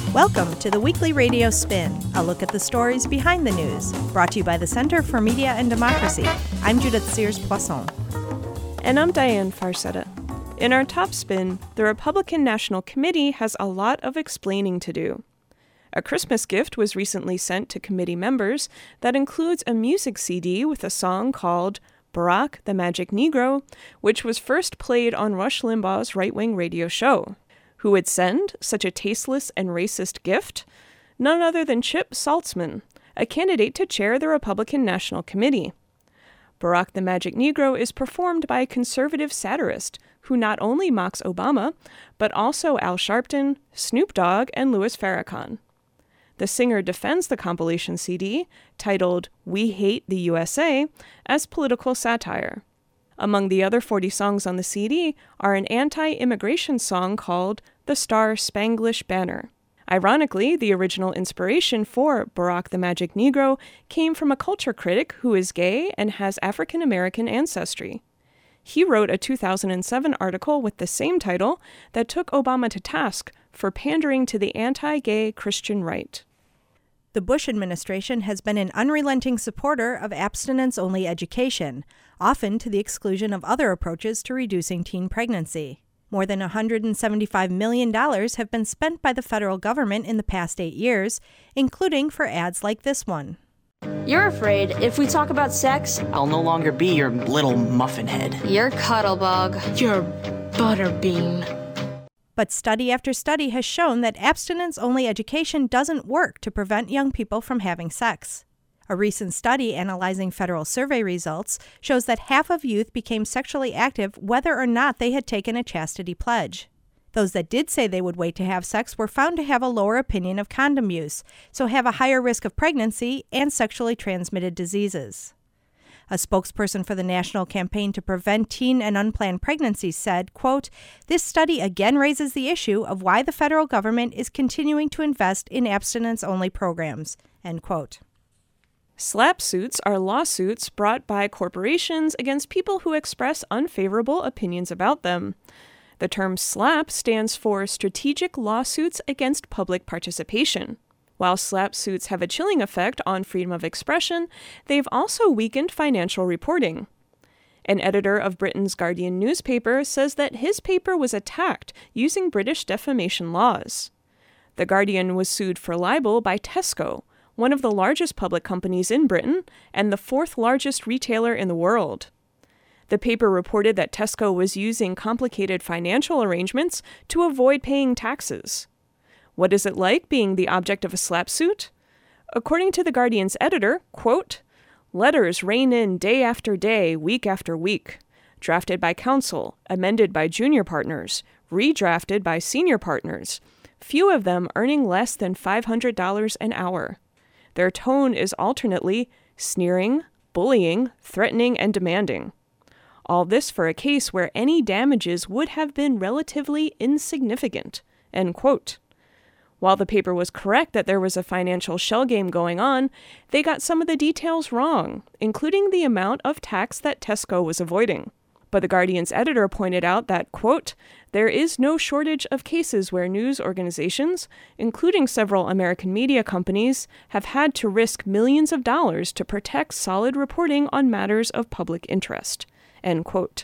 Welcome to the Weekly Radio Spin, a look at the stories behind the news, brought to you by the Center for Media and Democracy. I'm Judith Sears-Poisson. And I'm Diane Farcetta. In our top spin, the Republican National Committee has a lot of explaining to do. A Christmas gift was recently sent to committee members that includes a music CD with a song called Barack the Magic Negro, which was first played on Rush Limbaugh's right-wing radio show. Who would send such a tasteless and racist gift? None other than Chip Saltzman, a candidate to chair the Republican National Committee. Barack the Magic Negro is performed by a conservative satirist who not only mocks Obama, but also Al Sharpton, Snoop Dogg, and Louis Farrakhan. The singer defends the compilation CD, titled We Hate the USA, as political satire. Among the other 40 songs on the CD are an anti-immigration song called The Star-Spanglish Banner. Ironically, the original inspiration for Barack the Magic Negro came from a culture critic who is gay and has African-American ancestry. He wrote a 2007 article with the same title that took Obama to task for pandering to the anti-gay Christian right. The Bush administration has been an unrelenting supporter of abstinence-only education, often to the exclusion of other approaches to reducing teen pregnancy. More than $175 million have been spent by the federal government in the past 8 years, including for ads like this one. You're afraid if we talk about sex, I'll no longer be your little muffin head. You're Cuddlebug. You're Butterbean. But study after study has shown that abstinence-only education doesn't work to prevent young people from having sex. A recent study analyzing federal survey results shows that half of youth became sexually active whether or not they had taken a chastity pledge. Those that did say they would wait to have sex were found to have a lower opinion of condom use, so have a higher risk of pregnancy and sexually transmitted diseases. A spokesperson for the National Campaign to Prevent Teen and Unplanned Pregnancies said, quote, "This study again raises the issue of why the federal government is continuing to invest in abstinence-only programs," end quote. SLAPP suits are lawsuits brought by corporations against people who express unfavorable opinions about them. The term SLAPP stands for Strategic Lawsuits Against Public Participation. While SLAPP suits have a chilling effect on freedom of expression, they've also weakened financial reporting. An editor of Britain's Guardian newspaper says that his paper was attacked using British defamation laws. The Guardian was sued for libel by Tesco, one of the largest public companies in Britain and the fourth largest retailer in the world. The paper reported that Tesco was using complicated financial arrangements to avoid paying taxes. What is it like being the object of a SLAPP suit? According to the Guardian's editor, quote, "Letters rain in day after day, week after week, drafted by counsel, amended by junior partners, redrafted by senior partners, few of them earning less than $500 an hour. Their tone is alternately sneering, bullying, threatening, and demanding. All this for a case where any damages would have been relatively insignificant," end quote. While the paper was correct that there was a financial shell game going on, they got some of the details wrong, including the amount of tax that Tesco was avoiding. But the Guardian's editor pointed out that, quote, "There is no shortage of cases where news organizations, including several American media companies, have had to risk millions of dollars to protect solid reporting on matters of public interest," end quote.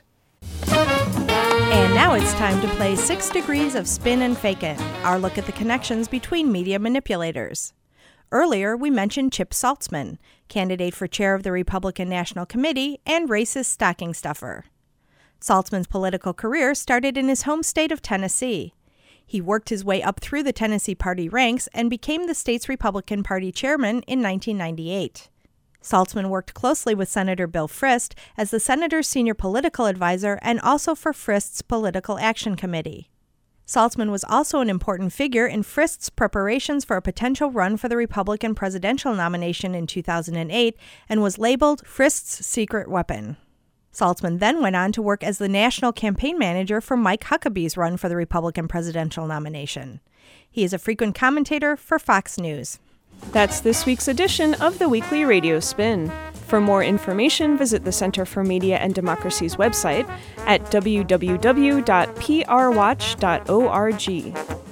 And now it's time to play 6 Degrees of Spin and Fakin', our look at the connections between media manipulators. Earlier, we mentioned Chip Saltzman, candidate for chair of the Republican National Committee and racist stocking stuffer. Saltzman's political career started in his home state of Tennessee. He worked his way up through the Tennessee party ranks and became the state's Republican Party chairman in 1998. Saltzman worked closely with Senator Bill Frist as the senator's senior political advisor and also for Frist's Political Action Committee. Saltzman was also an important figure in Frist's preparations for a potential run for the Republican presidential nomination in 2008 and was labeled Frist's secret weapon. Saltzman then went on to work as the national campaign manager for Mike Huckabee's run for the Republican presidential nomination. He is a frequent commentator for Fox News. That's this week's edition of the Weekly Radio Spin. For more information, visit the Center for Media and Democracy's website at www.prwatch.org.